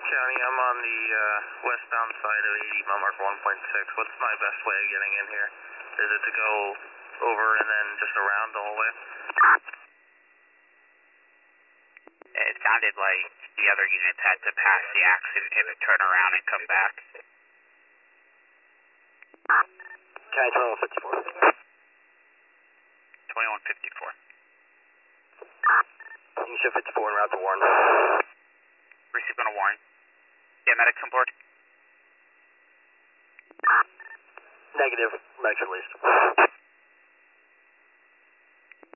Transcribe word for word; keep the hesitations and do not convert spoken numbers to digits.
County, I'm on the uh, westbound side of eighty, mile marker one point six. What's my best way of getting in here? Is it to go over and then just around the whole way? It sounded like the other units had to pass the accident and turn around and come back. County twenty-one fifty-four. twenty-one fifty-four. You should fifty-four en route to Warren. Receiving a warrant. Yeah, medics on board? Negative. Medics released.